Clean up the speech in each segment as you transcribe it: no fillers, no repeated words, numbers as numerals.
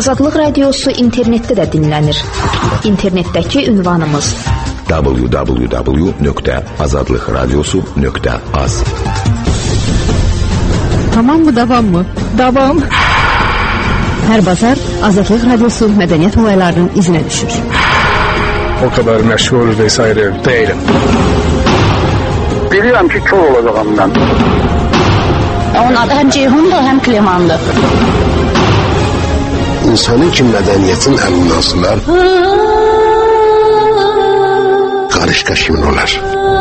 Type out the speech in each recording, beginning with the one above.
Azadlıq Radiosu internetdə də dinlənir. İnternetdəki ünvanımız www.azadlıqradiosu.az. Tamam mı, davam mı? Davam. Hər bazar Azadlıq Radiosu mədəniyyət olaylarının izinə düşür. O kadar məşğul vesaire değilim. Bilirəm ki, kör olacağım mən. Onun adı həm Ceyhundur, həm Klemandır. İnsanın ki mədəniyyətin əminasılar qarışqaşımın olar.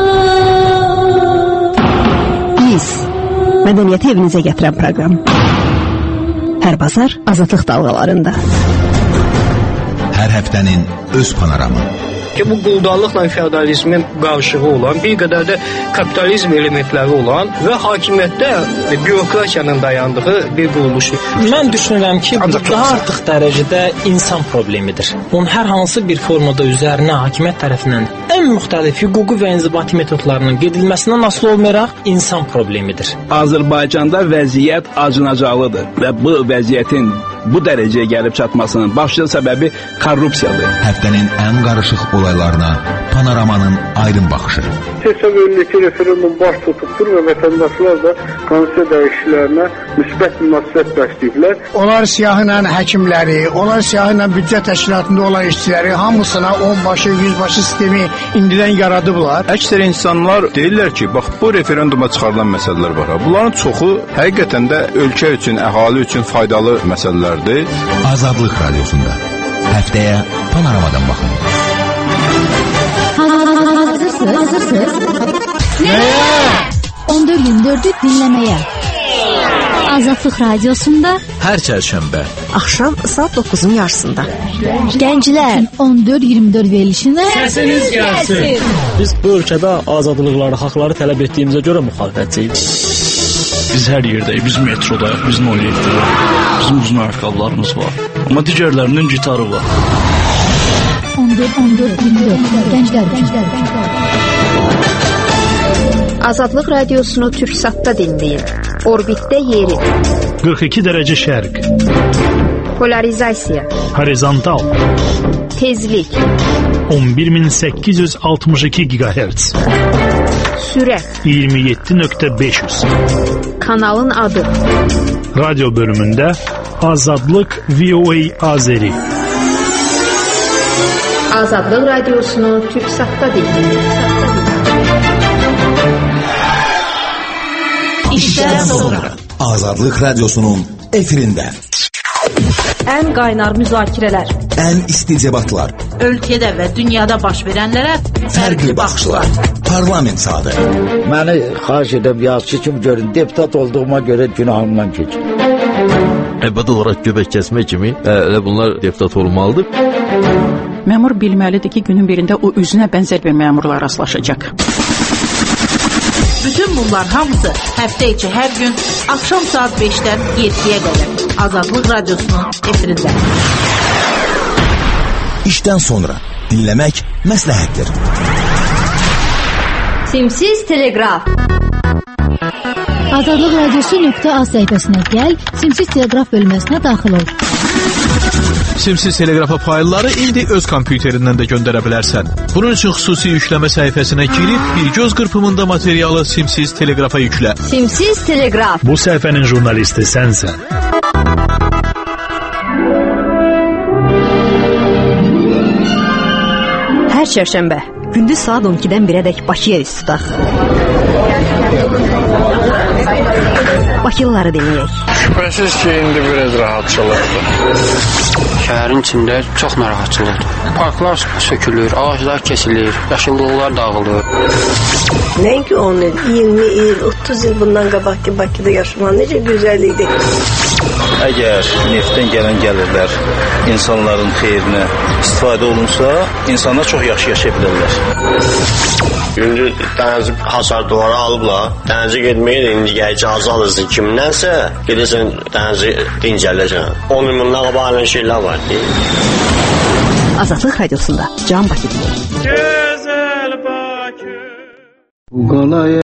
Biz mədəniyyəti evinizə gətirən proqram. Hər bazar Azadlıq dalğalarında. Hər həftənin öz panoramı. Ki bu quldarlıqla feodalizmin qarışığı olan, bir qədər də kapitalizm elementləri olan və hakimiyyətdə bürokratiyanın dayandığı bir quruluşdur. Mən düşünürəm ki, bu daha artıq dərəcədə insan problemidir. Bunun hər hansı bir formada üzərinə hakimiyyət tərəfindən ən müxtəlif hüquqi və inzibati metodlarının gedilməsindən asılı olmayaraq insan problemidir. Azərbaycanda vəziyyət acınacaqlıdır və bu vəziyyətin bu dərəcəyə gəlib çatmasının başlıca səbəbi korrupsiyadır. Həftənin ən qarışıq olaylarına panoramanın aydın baxışı. Hesab edilir ki, referendum baş tutubdur və vətəndaşlar da konstitusiya dəyişikliklərinə müsbət münasibət bəsləyiblər. Onlar siyahıyla həkimləri, onlar siyahıyla büdcə təşkilatında olan işçiləri hamısına 10 başı, 100 başı sistemi indidən yaradıblar. Əksər insanlar deyirlər ki, bax bu referenduma çıxarılan məsələlər var. Bunların çoxu həqiqətən də ölkə üçün, əhali üçün faydalı məsələlərdir. Azadlıq Radiosunda həftəyə panoramadan baxın. Hazırsınız? Nəyə? 14-24'ü dinləməyə. Azadlıq Radiosunda hər çərşənbə axşam saat 9'un yarısında. Gənclər 14-24 verilişinə səsiniz gəlsin. Biz bu ölkədə azadlıqları, haqları tələb etdiyimizə görə müxalifətçiyik. Biz hər yerdəyik, biz metrodayıq, biz noliyikdəyik. Bizim uzun ayaqqabılarımız var. Amma digərlərinin gitarı var. 14-24 Gənclər. Azadlıq Radiosunu Türksatda dinləyin. Orbitdə yeri. 42 dərəcə şərq. Polarizasiya. Horizontal. Tezlik. 11862 GHz. Sürət. 27.500. Kanalın adı. Radyo bölümündə Azadlıq VOA Azeri. Azadlıq Radiosunu Türksatda dinləyin. İşdən sonra Azadlıq Radiosunun efirində ən qaynar müzakirələr, ən isti debatlar, ölkədə və dünyada baş verənlərə fərqli baxışlar. Parlament saatı. Məni xahiş edəm yazıcı kimi görün, deputat olduğuma görə günahımdan keçin. Əbədi olaraq göbək kəsmək kimi elə bunlar deputat olmalıdır. Məmur bilməlidir ki, günün birində o üzünə bənzər bir məmurla rastlaşacaq. Bütün bunlar hamısı həftə içi hər gün axşam saat 5-dən 7-yə qədər Azadlıq Radiosunun efirində. İşdən sonra dinləmək məsləhətdir. Simsiz Telegraf. Azadlıq Radiosu.az səhifəsinə gəl, Simsiz Telegraf bölməsinə daxil ol. Simsiz Telegrafa faylları indi öz kompüterindən də göndərə bilərsən. Bunun üçün xüsusi yükləmə səhifəsinə girib bir göz qırpımında materialı Simsiz Telegrafa yüklə. Simsiz Telegraf. Bu səhifənin jurnalisti sənsən. Hər çərşənbə gündüz saat 12-dən 1-ədək Bakıya üst tutaq. Bakılıları dinləyək. Şübhəsiz ki, indi biraz rahatçılıqdır. Şəhərin içində çox narahatçılıqdır. Parklar sökülür, ağaclar kesilir, yaşıllıqlar dağılır. Nəinki 10 il, 20 il, 30 il bundan qabaqki Bakıda yaşamaq necə gözəl idi. Əgər neftdən gələn gəlirlər insanların xeyrinə istifadə olunsa, insanlar çox yaxşı yaşaya bilərlər. Gündüz dənizi hasardıları alıblar. Dənizi getməyə də indi icazə alırsın kimdənsə, gedirsən dənizi dincələcəksən. 10 il bundan qabaq şeylər var. Azadlıq Radiosunda Can Bakı dinləyək. Gözəl Bakı.